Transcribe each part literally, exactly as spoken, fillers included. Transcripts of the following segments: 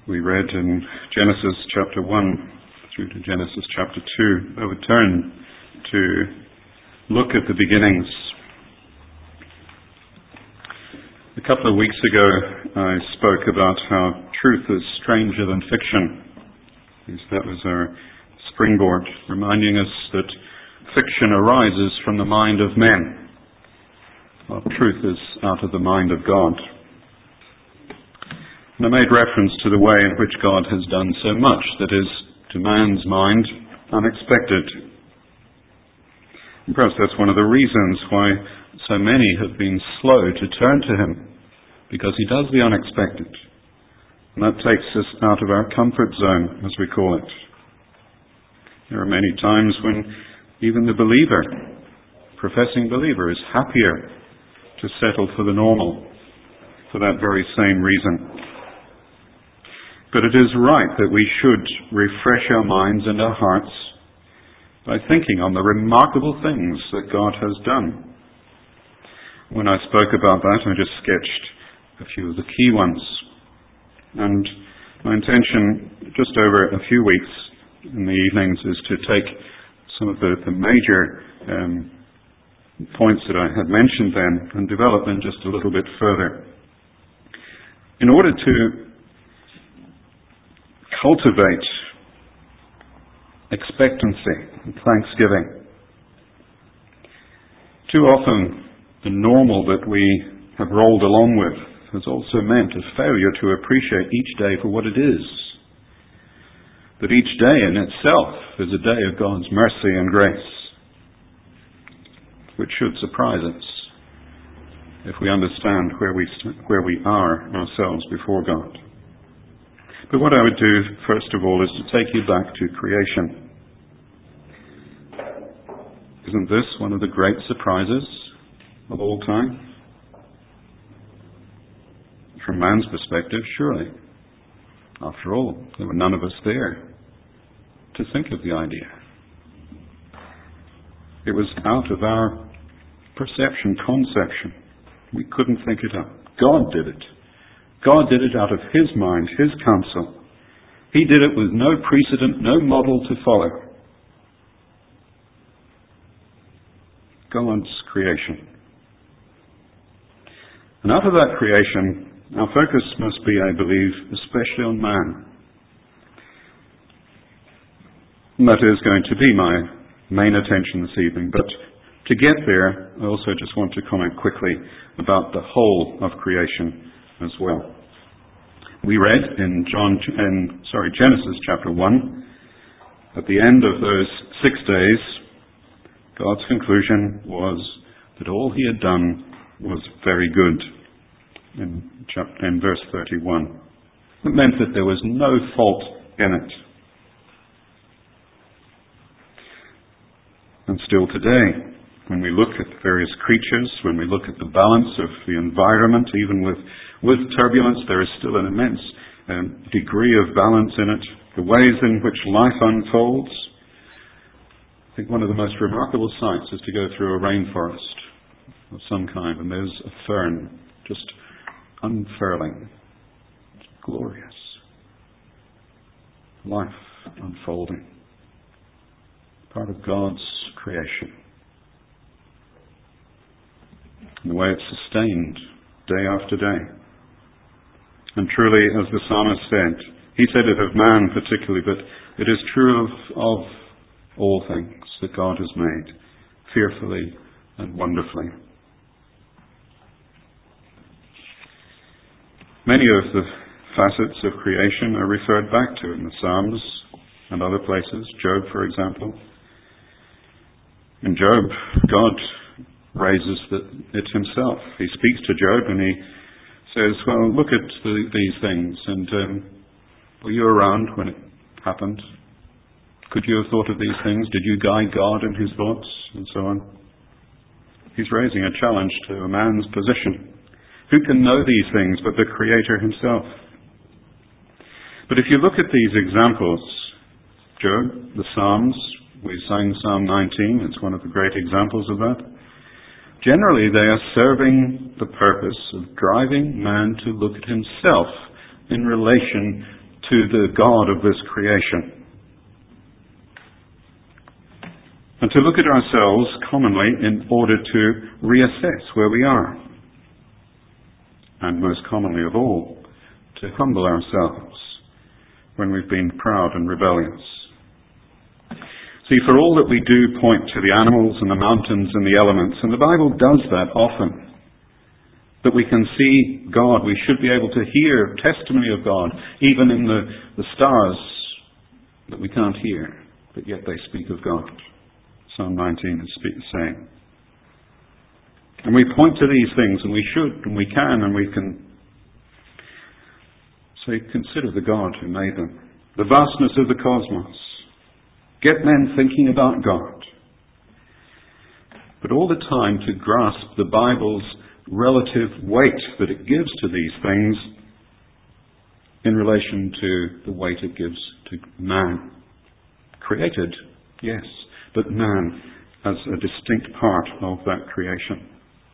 We read in Genesis chapter one through to Genesis chapter two. I would turn to look at the beginnings. A couple of weeks ago I spoke about how truth is stranger than fiction. At least that was our springboard, reminding us that fiction arises from the mind of men, while truth is out of the mind of God. And I made reference to the way in which God has done so much that is, to man's mind, unexpected. And perhaps that's one of the reasons why so many have been slow to turn to Him, because He does the unexpected. And that takes us out of our comfort zone, as we call it. There are many times when even the believer, professing believer, is happier to settle for the normal for that very same reason. But it is right that we should refresh our minds and our hearts by thinking on the remarkable things that God has done. When I spoke about that, I just sketched a few of the key ones. And my intention, just over a few weeks in the evenings, is to take some of the, the major um, points that I had mentioned then and develop them just a little bit further. In order to cultivate expectancy and thanksgiving, too often the normal that we have rolled along with has also meant a failure to appreciate each day for what it is. That each day in itself is a day of God's mercy and grace, which should surprise us if we understand where we where we are ourselves before God. But what I would do, first of all, is to take you back to creation. Isn't this one of the great surprises of all time? From man's perspective, surely. After all, there were none of us there to think of the idea. It was out of our perception, conception. We couldn't think it up. God did it. God did it out of His mind, His counsel. He did it with no precedent, no model to follow. God's creation. And out of that creation, our focus must be, I believe, especially on man. And that is going to be my main attention this evening. But to get there, I also just want to comment quickly about the whole of creation as well. We read in John, in, sorry, Genesis chapter one, at the end of those six days, God's conclusion was that all He had done was very good. In, chapter, in verse thirty-one. It meant that there was no fault in it. And still today, when we look at various creatures, when we look at the balance of the environment, even with, with turbulence, there is still an immense um, degree of balance in it. The ways in which life unfolds. I think one of the most remarkable sights is to go through a rainforest of some kind, and there's a fern just unfurling. It's glorious. Life unfolding. Part of God's creation. And the way it's sustained day after day. And truly, as the psalmist said, he said it of man particularly, but it is true of, of all things that God has made, fearfully and wonderfully. Many of the facets of creation are referred back to in the Psalms and other places. Job, for example. In Job, God raises it Himself. He speaks to Job and He says, well, look at the, these things, and um, were you around when it happened? Could you have thought of these things? Did you guide God in His thoughts? And so on. He's raising a challenge to a man's position. Who can know these things but the Creator Himself? But if you look at these examples, Job, the Psalms, we sang Psalm nineteen, it's one of the great examples of that. Generally, they are serving the purpose of driving man to look at himself in relation to the God of this creation. And to look at ourselves commonly in order to reassess where we are. And most commonly of all, to humble ourselves when we've been proud and rebellious. See, for all that we do point to the animals and the mountains and the elements, and the Bible does that often, that we can see God, we should be able to hear testimony of God, even in the, the stars that we can't hear, but yet they speak of God. Psalm nineteen is saying. And we point to these things, and we should, and we can, and we can say, consider the God who made them, the vastness of the cosmos. Get men thinking about God. But all the time to grasp the Bible's relative weight that it gives to these things in relation to the weight it gives to man. Created, yes, but man as a distinct part of that creation.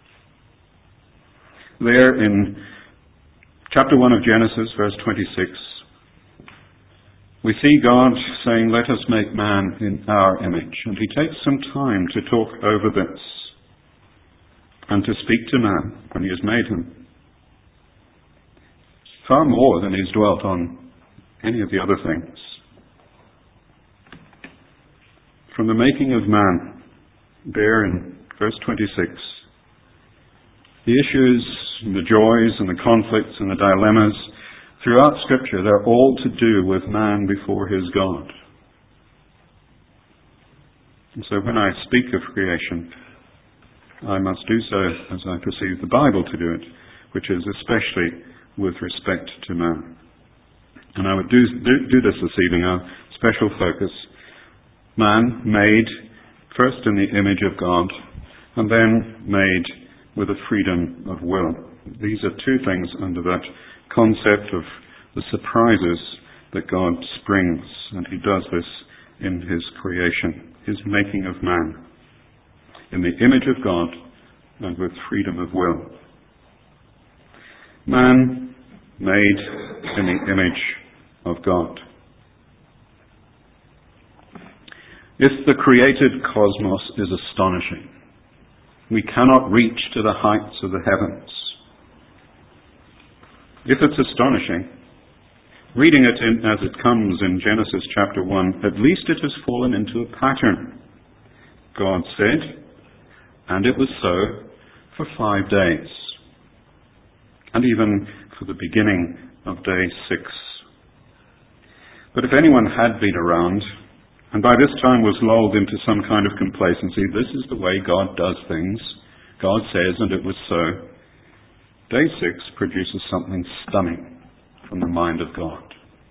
There in chapter one of Genesis, verse twenty-six, we see God saying, let us make man in our image. And he takes some time to talk over this and to speak to man when he has made him. Far more than he's dwelt on any of the other things. From the making of man, there in verse twenty-six, the issues and the joys and the conflicts and the dilemmas throughout Scripture, they're all to do with man before his God. And so when I speak of creation, I must do so as I perceive the Bible to do it, which is especially with respect to man. And I would do, do, do this this evening, our special focus. Man made first in the image of God, and then made with a freedom of will. These are two things under that concept of the surprises that God springs, and he does this in his creation, his making of man, in the image of God and with freedom of will. Man made in the image of God. If the created cosmos is astonishing, we cannot reach to the heights of the heavens. If it's astonishing, reading it in, as it comes in Genesis chapter one, at least it has fallen into a pattern. God said, and it was so for five days, and even for the beginning of day six. But if anyone had been around, and by this time was lulled into some kind of complacency, this is the way God does things. God says, and it was so. Day six produces something stunning from the mind of God.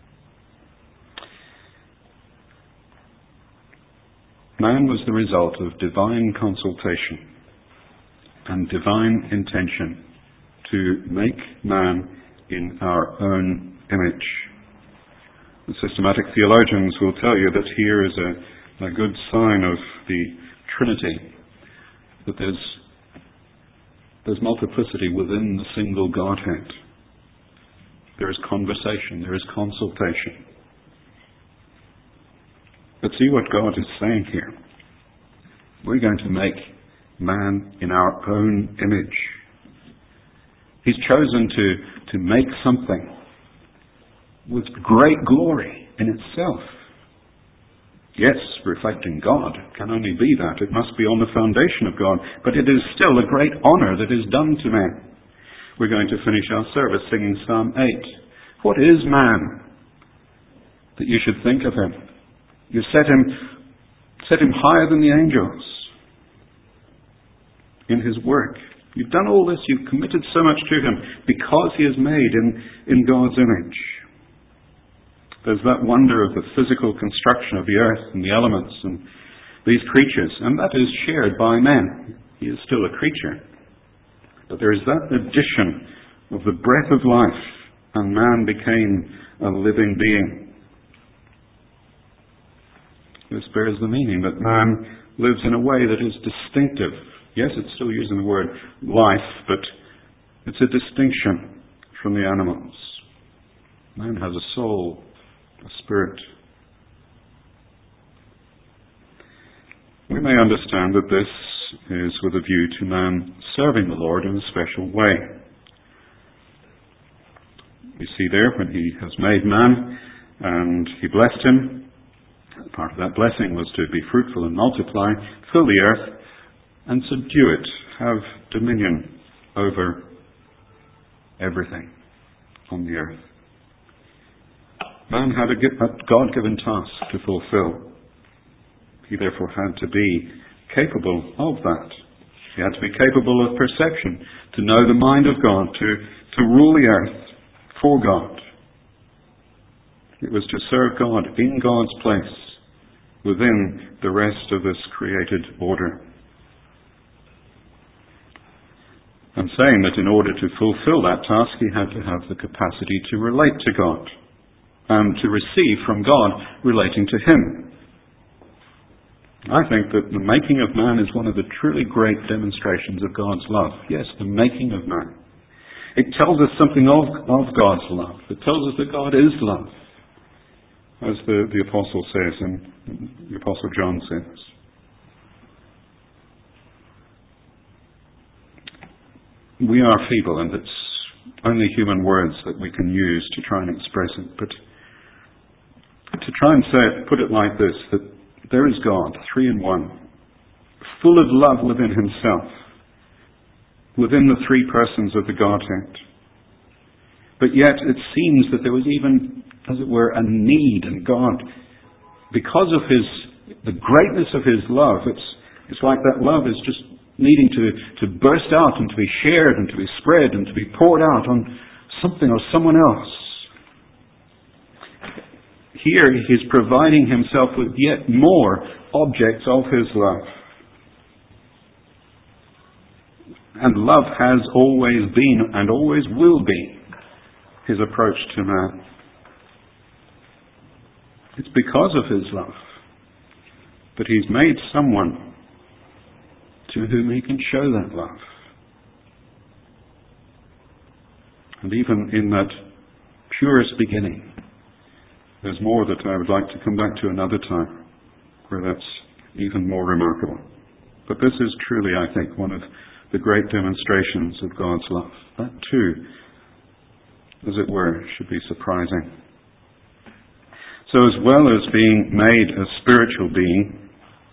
Man was the result of divine consultation and divine intention to make man in our own image. The systematic theologians will tell you that here is a, a good sign of the Trinity, that there's, there's multiplicity within the single Godhead. There is conversation, there is consultation. But see what God is saying here. We're going to make man in our own image. He's chosen to, to make something with great glory in itself. Yes, reflecting God can only be that. It must be on the foundation of God. But it is still a great honor that is done to man. We're going to finish our service singing Psalm eight. What is man that you should think of him? You set him, set him higher than the angels in his work. You've done all this. You've committed so much to him because he is made in, in God's image. There's that wonder of the physical construction of the earth and the elements and these creatures, and that is shared by man. He is still a creature. But there is that addition of the breath of life, and man became a living being. This bears the meaning that man lives in a way that is distinctive. Yes, it's still using the word life, but it's a distinction from the animals. Man has a soul, a spirit. We may understand that this is with a view to man serving the Lord in a special way. We see there when he has made man and he blessed him, part of that blessing was to be fruitful and multiply, fill the earth and subdue it, have dominion over everything on the earth. Man had a God-given task to fulfill. He therefore had to be capable of that. He had to be capable of perception, to know the mind of God, to, to rule the earth for God. It was to serve God in God's place within the rest of this created order. I'm saying that in order to fulfill that task, he had to have the capacity to relate to God and to receive from God relating to him. I think that the making of man is one of the truly great demonstrations of God's love. Yes, the making of man. It tells us something of, of God's love. It tells us that God is love, as the, the Apostle says, and the Apostle John says. We are feeble, and it's only human words that we can use to try and express it. But to try and say it, put it like this, that there is God, three in one, full of love within himself, within the three persons of the Godhead. But yet it seems that there was even, as it were, a need in God. Because of his, the greatness of his love, it's, it's like that love is just needing to, to burst out and to be shared and to be spread and to be poured out on something or someone else. Here he is providing himself with yet more objects of his love. And love has always been and always will be his approach to man. It's because of his love that he's made someone to whom he can show that love. And even in that purest beginning, there's more that I would like to come back to another time, where that's even more remarkable. But this is truly, I think, one of the great demonstrations of God's love. That too, as it were, should be surprising. So as well as being made a spiritual being,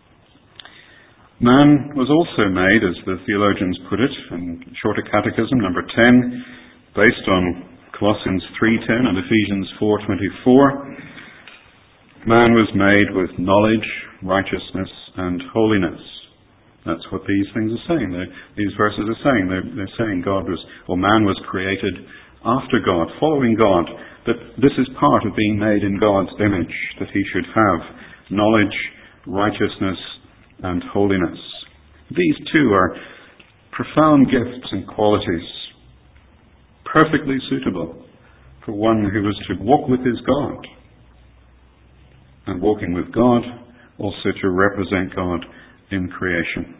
man was also made, as the theologians put it, in Shorter Catechism, number ten, based on Colossians three ten and Ephesians four twenty-four. Man was made with knowledge, righteousness, and holiness. That's what these things are saying. They're, these verses are saying. They're, they're saying God was, or man was created after God, following God. That this is part of being made in God's image, that he should have knowledge, righteousness, and holiness. These two are profound gifts and qualities, perfectly suitable for one who was to walk with his God, and walking with God also to represent God in creation.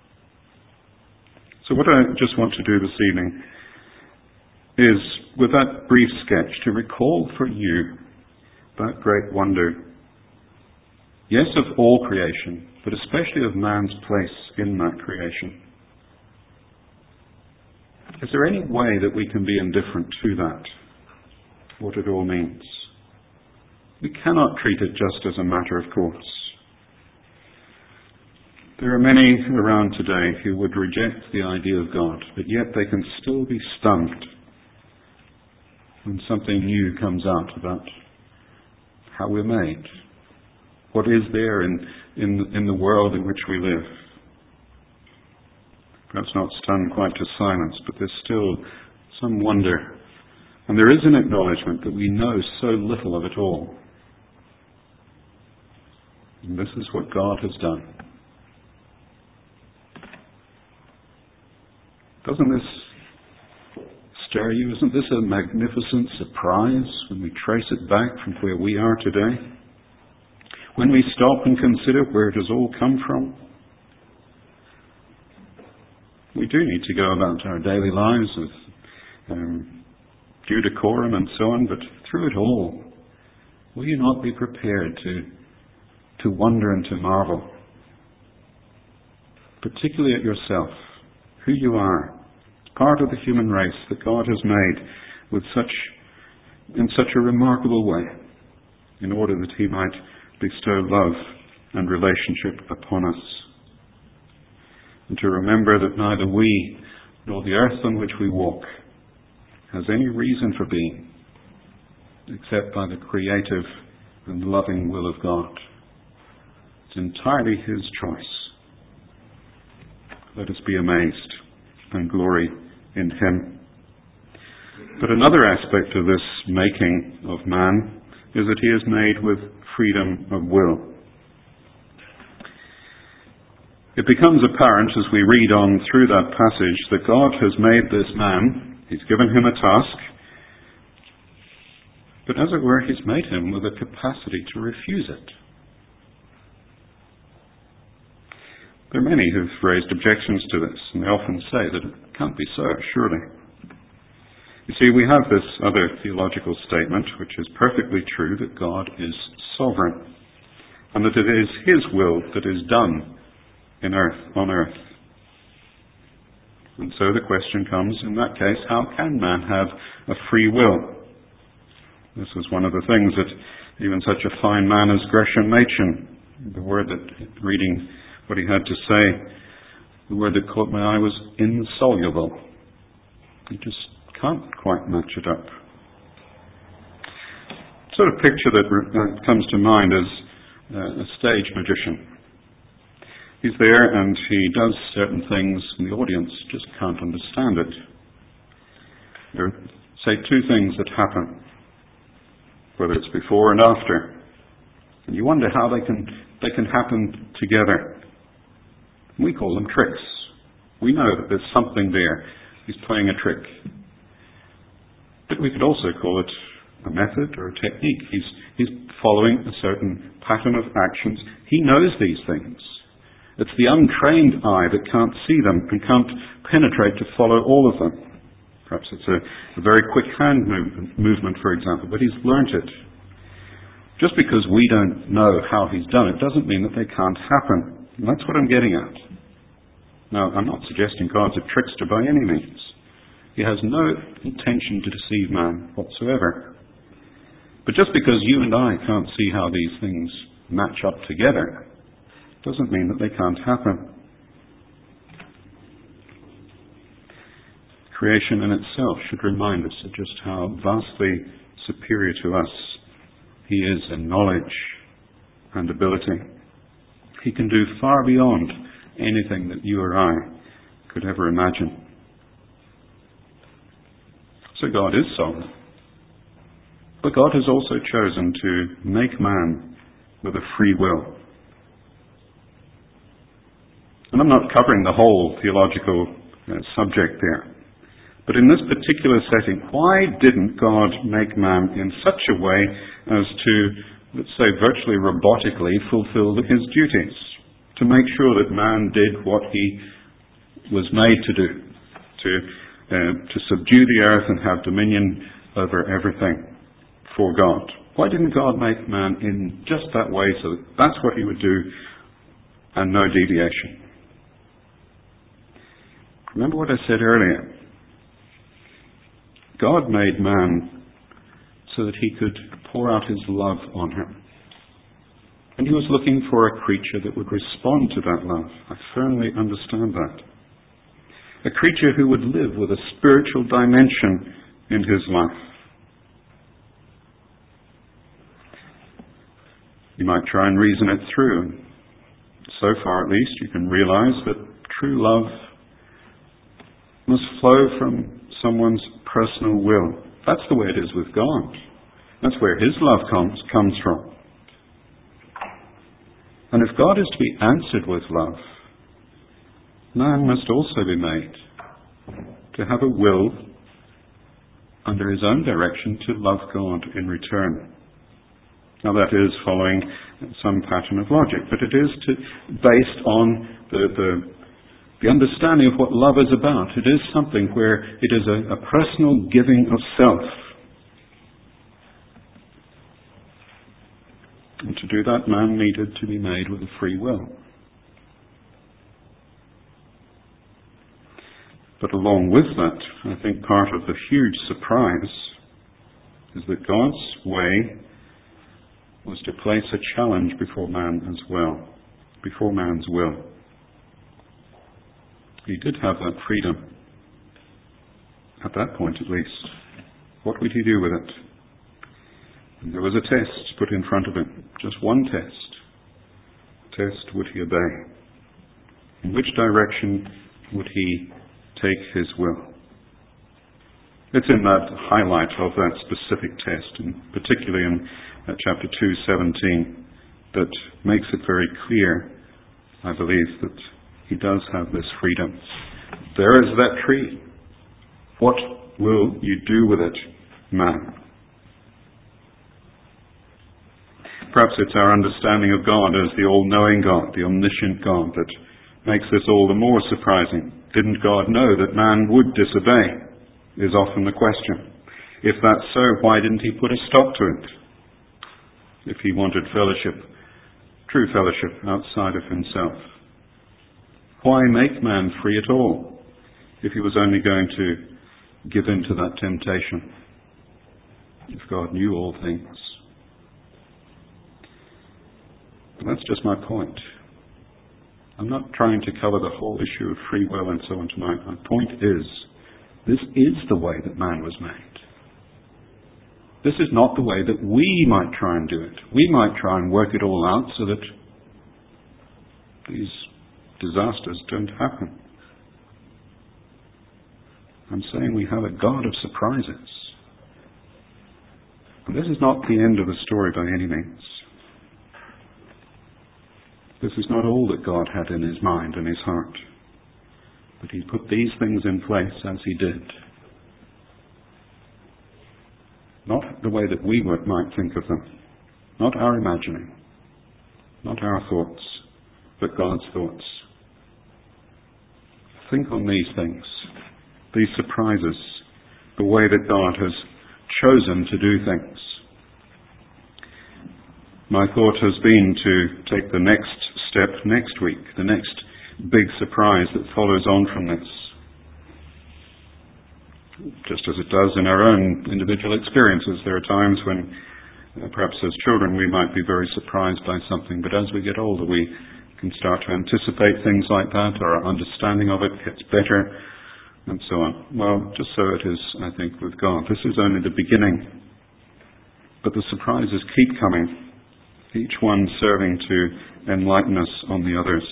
So what I just want to do this evening is, with that brief sketch, to recall for you that great wonder, yes, of all creation, but especially of man's place in that creation. Is there any way that we can be indifferent to that, what it all means? We cannot treat it just as a matter of course. There are many around today who would reject the idea of God, but yet they can still be stunned when something new comes out about how we're made. What is there in, in, in the world in which we live? Perhaps not stunned quite to silence, but there's still some wonder. And there is an acknowledgement that we know so little of it all. And this is what God has done. Doesn't this stir you? Isn't this a magnificent surprise when we trace it back from where we are today? When we stop and consider where it has all come from? We do need to go about our daily lives with um, due decorum and so on, but through it all, will you not be prepared to, to wonder and to marvel, particularly at yourself, who you are, part of the human race that God has made with such, in such a remarkable way, in order that he might bestow love and relationship upon us. And to remember that neither we nor the earth on which we walk has any reason for being except by the creative and loving will of God. It's entirely his choice. Let us be amazed and glory in him. But another aspect of this making of man is that he is made with freedom of will. It becomes apparent as we read on through that passage that God has made this man, he's given him a task, but as it were, he's made him with a capacity to refuse it. There are many who've raised objections to this, and they often say that it can't be so, surely. You see, we have this other theological statement, which is perfectly true, that God is sovereign, and that it is his will that is done in earth, on earth. And so the question comes, in that case, how can man have a free will? This was one of the things that even such a fine man as Gresham Machen, the word that, reading what he had to say, the word that caught my eye was insoluble. You just can't quite match it up. The sort of picture that uh, comes to mind is uh, a stage magician. He's there and he does certain things and the audience just can't understand it. There are, say, two things that happen, whether it's before and after. And you wonder how they can they can happen together. We call them tricks. We know that there's something there. He's playing a trick. But we could also call it a method or a technique. He's, he's following a certain pattern of actions. He knows these things. It's the untrained eye that can't see them and can't penetrate to follow all of them. Perhaps it's a, a very quick hand movement, movement, for example, but he's learnt it. Just because we don't know how he's done it doesn't mean that they can't happen. And that's what I'm getting at. Now, I'm not suggesting God's a trickster by any means. He has no intention to deceive man whatsoever. But just because you and I can't see how these things match up together doesn't mean that they can't happen. Creation in itself should remind us of just how vastly superior to us he is in knowledge and ability. He can do far beyond anything that you or I could ever imagine. So God is sovereign. But God has also chosen to make man with a free will. And I'm not covering the whole theological uh, subject there. But in this particular setting, why didn't God make man in such a way as to, let's say, virtually robotically fulfill his duties? To make sure that man did what he was made to do, to, uh, to subdue the earth and have dominion over everything for God. Why didn't God make man in just that way so that that's what he would do and no deviation? Remember what I said earlier. God made man so that he could pour out his love on him. And he was looking for a creature that would respond to that love. I firmly understand that. A creature who would live with a spiritual dimension in his life. You might try and reason it through. So far, at least, you can realize that true love must flow from someone's personal will. That's the way it is with God. That's where his love comes, comes from. And if God is to be answered with love, man must also be made to have a will under his own direction to love God in return. Now that is following some pattern of logic, but it is to, based on the, the The understanding of what love is about. It is something where it is a, a personal giving of self. And to do that, man needed to be made with a free will. But along with that, I think part of the huge surprise is that God's way was to place a challenge before man as well, before man's will. He did have that freedom, at that point at least. What would he do with it? And there was a test put in front of him, just one test. Test, would he obey? In which direction would he take his will? It's in that highlight of that specific test, and particularly in uh, chapter two seventeen, that makes it very clear, I believe, that he does have this freedom. There is that tree. What will you do with it, man? Perhaps it's our understanding of God as the all-knowing God, the omniscient God, that makes this all the more surprising. Didn't God know that man would disobey? Is often the question. If that's so, why didn't he put a stop to it? If he wanted fellowship, true fellowship outside of himself. Why make man free at all if he was only going to give in to that temptation? If God knew all things. But that's just my point. I'm not trying to cover the whole issue of free will and so on tonight. My point is, this is the way that man was made. This is not the way that we might try and do it. We might try and work it all out so that these disasters don't happen. I'm saying we have a God of surprises. And this is not the end of the story by any means. This is not all that God had in his mind and his heart. But he put these things in place as he did. Not the way that we would, might think of them. Not our imagining. Not our thoughts. But God's thoughts. Think on these things. These surprises. The way that God has chosen to do things. My thought has been to take the next step next week. The next big surprise that follows on from this. Just as it does in our own individual experiences, there are times when uh, perhaps as children we might be very surprised by something, but as we get older we can start to anticipate things like that, or our understanding of it gets better, and so on. Well, just so it is, I think, with God. This is only the beginning, but the surprises keep coming, each one serving to enlighten us on the others.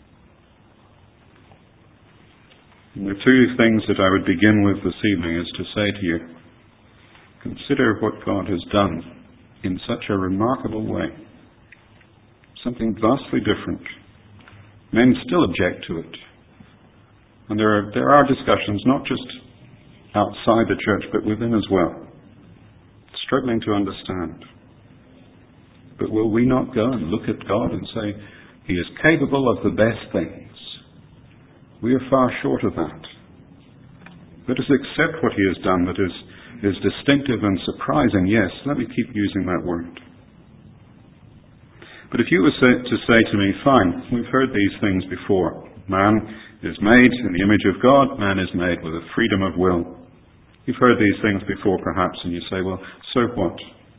And the two things that I would begin with this evening is to say to you, consider what God has done in such a remarkable way. Something vastly different. Men still object to it. And there are, there are discussions, not just outside the church, but within as well, struggling to understand. But will we not go and look at God and say, he is capable of the best things? We are far short of that. Let us accept what he has done that is, is distinctive and surprising. Yes, let me keep using that word. But if you were to say to me, fine, we've heard these things before. Man is made in the image of God. Man is made with a freedom of will. You've heard these things before perhaps, and you say, well, so what?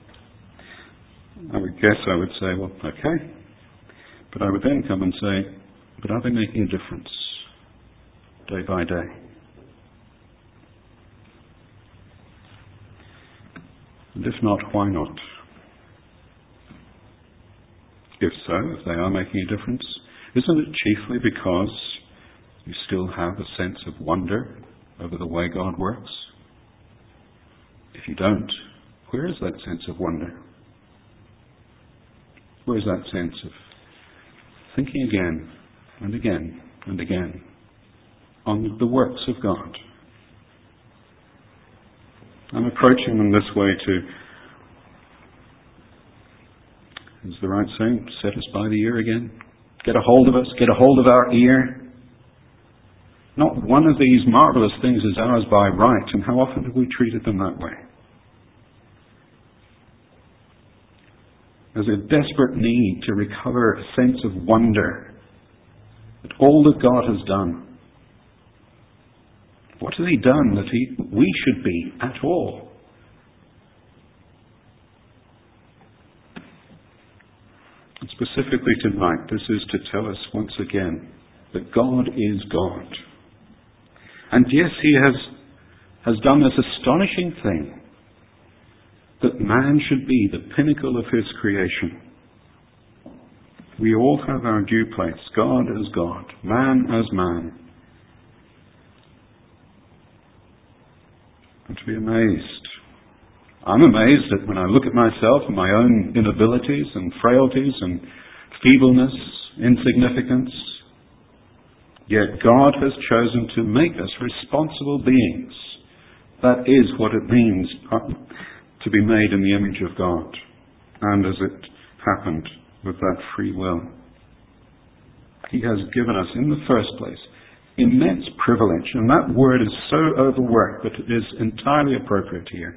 I would guess I would say, well, okay. But I would then come and say, but are they making a difference? Day by day. And if not, why not? If so, if they are making a difference, isn't it chiefly because you still have a sense of wonder over the way God works? If you don't, where is that sense of wonder? Where is that sense of thinking again and again and again on the works of God? I'm approaching them this way to, is the right saying, set us by the ear again? Get a hold of us, get a hold of our ear. Not one of these marvelous things is ours by right, and how often have we treated them that way? There's a desperate need to recover a sense of wonder at all that God has done. What has He done that he, we should be at all? And specifically tonight, this is to tell us once again that God is God. And yes, He has, has done this astonishing thing, that man should be the pinnacle of His creation. We all have our due place. God as God, man as man. And to be amazed. I'm amazed that when I look at myself and my own inabilities and frailties and feebleness, insignificance, yet God has chosen to make us responsible beings. That is what it means to be made in the image of God, and as it happened with that free will. He has given us, in the first place, immense privilege, and that word is so overworked, but it is entirely appropriate here.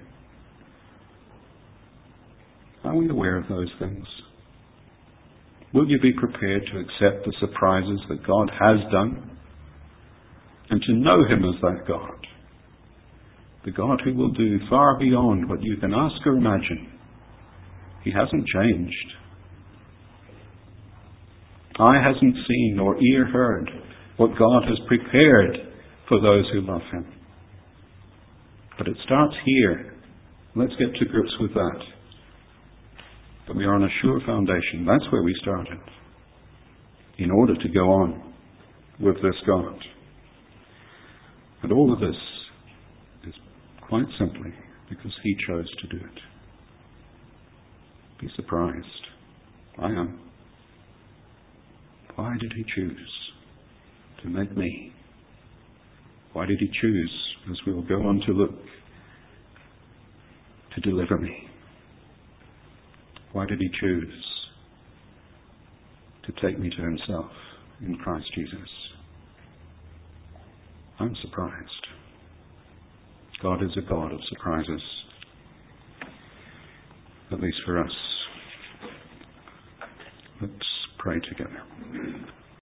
Are we aware of those things? Will you be prepared to accept the surprises that God has done, and to know Him as that God? The God who will do far beyond what you can ask or imagine. He hasn't changed. Eye hasn't seen nor ear heard what God has prepared for those who love Him. But it starts here. Let's get to grips with that. That we are on a sure foundation. That's where we started. In order to go on with this God. And all of this is quite simply because He chose to do it. Be surprised. I am. Why did He choose to make me? Why did He choose, as we will go on to look, to deliver me? Why did He choose to take me to Himself in Christ Jesus? I'm surprised. God is a God of surprises, at least for us. Let's pray together.